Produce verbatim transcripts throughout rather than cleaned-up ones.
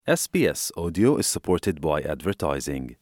S B S Audio is supported by advertising.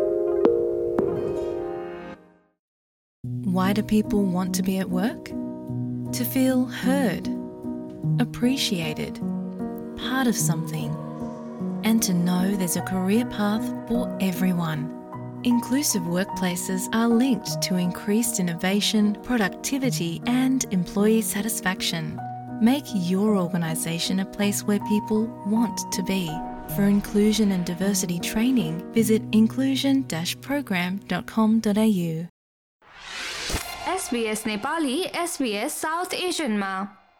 Why do people want to be at work? To feel heard, appreciated, part of something, and to know there's a career path for everyone. Inclusive workplaces are linked to increased innovation, productivity, and employee satisfaction. Make your organisation a place where people want to be. For inclusion and diversity training, visit inclusion dash program dot com dot a u. S B S Nepali S B S South एसियनमा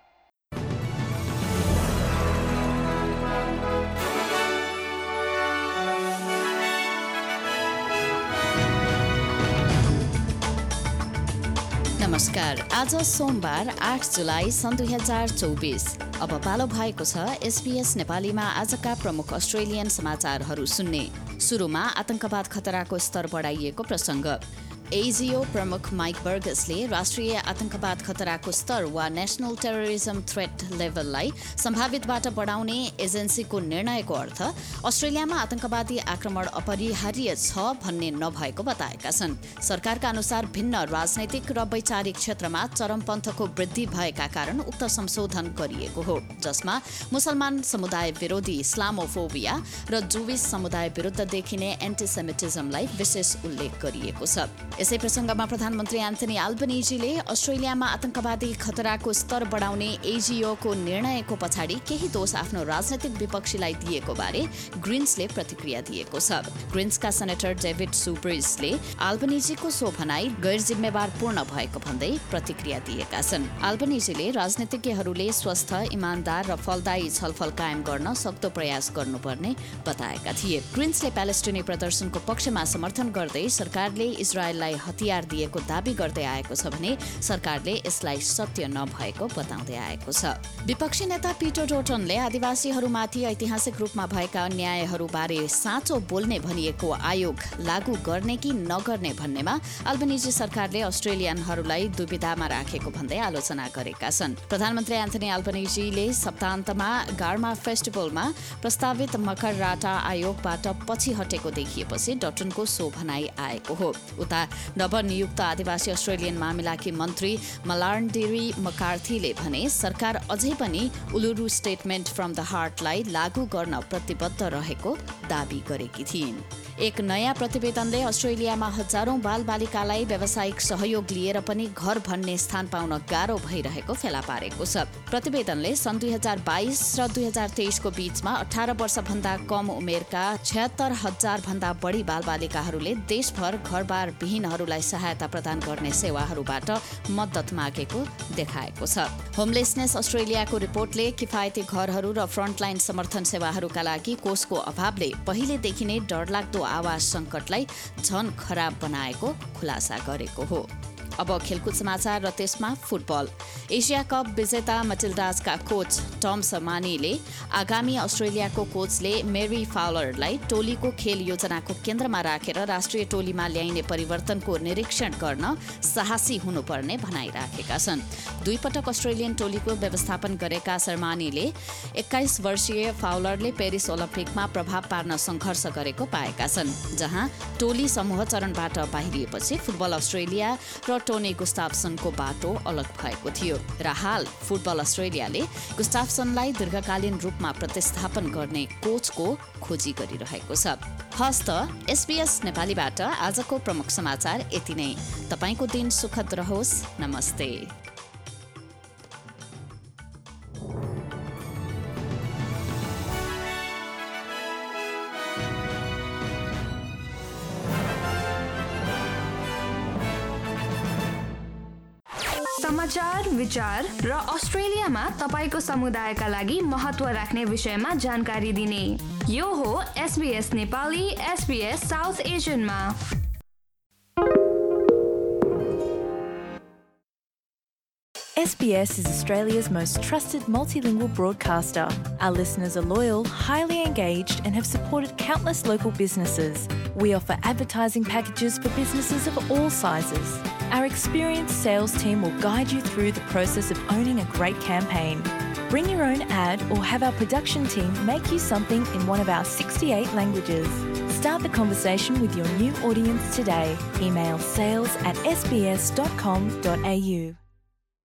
नमस्कार, आज सोमबार आठ जुलाई सन् दुई हजार चौबिस। अब पालो भएको छ एसबीएस नेपालीमा आजका प्रमुख अस्ट्रेलियन समाचारहरू सुन्ने। सुरुमा आतंकवाद खतराको स्तर बढाइएको प्रसङ्ग। एजिओ प्रमुख माइक बर्गसले राष्ट्रिय आतंकवाद खतराको स्तर वा नेशनल टेररिज्म थ्रेट लेभललाई सम्भावितबाट बढाउने एजेन्सीको निर्णयको अर्थ अस्ट्रेलियामा आतंकवादी आक्रमण अपरिहार्य छ भन्ने नभएको बताएका छन्। सरकारका अनुसार भिन्न राजनैतिक र वैचारिक क्षेत्रमा चरमपन्थको वृद्धि भएका कारण उक्त संशोधन गरिएको हो, जसमा मुसलमान समुदाय विरोधी इस्लामोफोबिया र जुविस समुदाय विरुद्ध देखिने एन्टिसेमिटिजमलाई विशेष उल्लेख गरिएको छ। यसै प्रसङ्गमा प्रधानमन्त्री एन्थनी अल्बनीजीले अस्ट्रेलियामा आतंकवादी खतराको स्तर बढाउने एजिओको निर्णयको पछाडि केही दोष आफ्नो राजनैतिक विपक्षीलाई दिएको बारे ग्रिन्सले प्रतिक्रिया दिएको छ। ग्रिन्सका सेनेटर डेभिड सुब्रिजले अल्बनीजीको सो भनाई गैर जिम्मेवारपूर्ण भएको भन्दै प्रतिक्रिया दिएका छन्। अल्बनीजीले राजनीतिज्ञहरूले स्वस्थ, इमानदार र फलदायी छलफल कायम गर्न सक्दो प्रयास गर्नुपर्ने बताएका थिए। ग्रिन्सले प्यालेस्टिनी प्रदर्शनको पक्षमा समर्थन गर्दै सरकारले इजरायललाई हतियार दिएको दाबी गर्दै आएको छ भने सरकारले यसलाई सत्य नभएको बताउँदै आएको छ। विपक्षी नेता पिटर डोटनले आदिवासीहरूमाथि ऐतिहासिक रूपमा भएका अन्यायहरूबारे साँचो बोल्ने भनिएको आयोग लागू गर्ने कि नगर्ने भन्नेमा अल्बनीजी सरकारले अस्ट्रेलियनहरूलाई दुविधामा राखेको भन्दै आलोचना गरेका छन्। प्रधानमन्त्री एन्थनी अल्बनीजीले सप्ताहन्तमा गार्मा फेस्टिभलमा प्रस्तावित मकर राटा आयोगबाट पछि हटेको देखिएपछि डटनको सो भनाई आएको हो। उता नवनियुक्त आदिवासी अस्ट्रेलियन मामिलाकी मन्त्री मलार्नडेरी मकार्थीले भने सरकार अझै पनि उलुरु स्टेटमेन्ट फ्रम द हार्टलाई लागू गर्न प्रतिबद्ध रहेको दाबी गरेकी थिइन्। एक नयाँ प्रतिवेदनले अस्ट्रेलियामा हजारौं बालबालिकालाई व्यावसायिक सहयोग लिएर पनि घर भन्ने स्थान पाउन गाह्रो भइरहेको फेला पारेको छ। प्रतिवेदनले सन् दुई हजार बाइस र दुई हजार तेइसको बीचमा अठार वर्षभन्दा कम उमेरका छयत्तर हजार भन्दा बढी बालबालिकाहरूले देशभर घरबार विहीनहरूलाई सहायता प्रदान गर्ने सेवाहरूबाट मद्दत मागेको देखाएको छ। होमलेसनेस अस्ट्रेलियाको रिपोर्टले किफायती घरहरू र फ्रन्टलाइन समर्थन सेवाहरूका लागि कोषको अभावले पहिलेदेखि नै डरलाग्दो आवास सङ्कटलाई झन खराब बनाएको खुलासा गरेको हो। अब खेलकुद समाचार र त्यसमा फुटबल। एसिया कप विजेता मटिल्डाजका कोच टम समानीले आगामी अस्ट्रेलियाको कोचले मेरी फाउलरलाई टोलीको खेल योजनाको केन्द्रमा राखेर राष्ट्रिय टोलीमा ल्याइने परिवर्तनको निरीक्षण गर्न साहसी हुनुपर्ने भनाइराखेका छन्। दुई पटक अस्ट्रेलियन टोलीको व्यवस्थापन गरेका शर्मानीले एक्काइस वर्षीय फाउलरले पेरिस ओलम्पिकमा प्रभाव पार्न सङ्घर्ष गरेको पाएका छन्, जहाँ टोली समूह चरणबाट बाहिरिएपछि फुटबल अस्ट्रेलिया र टोनी गुस्ताफसनको बाटो अलग भएको थियो र हाल फुटबल अस्ट्रेलियाले गुस्ताफसनलाई दीर्घकालीन रूपमा प्रतिस्थापन गर्ने कोचको खोजी गरिरहेको छ। हस्त एसबीएस नेपालीबाट आजको प्रमुख समाचार यति नै। तपाईको दिन सुखद रहोस्। नमस्ते। समाचार, विचार र अस्ट्रेलियामा तपाईको समुदायका लागि महत्त्व राख्ने विषयमा जानकारी दिने यो हो एसबीएस नेपाली एसबीएस साउथ एसियनमा। S B S is Australia's most trusted multilingual broadcaster. Our listeners are loyal, highly engaged, and have supported countless local businesses. We offer advertising packages for businesses of all sizes. Our experienced sales team will guide you through the process of owning a great campaign. Bring your own ad or have our production team make you something in one of our sixty-eight languages. Start the conversation with your new audience today. Email sales at s b s dot com dot a u.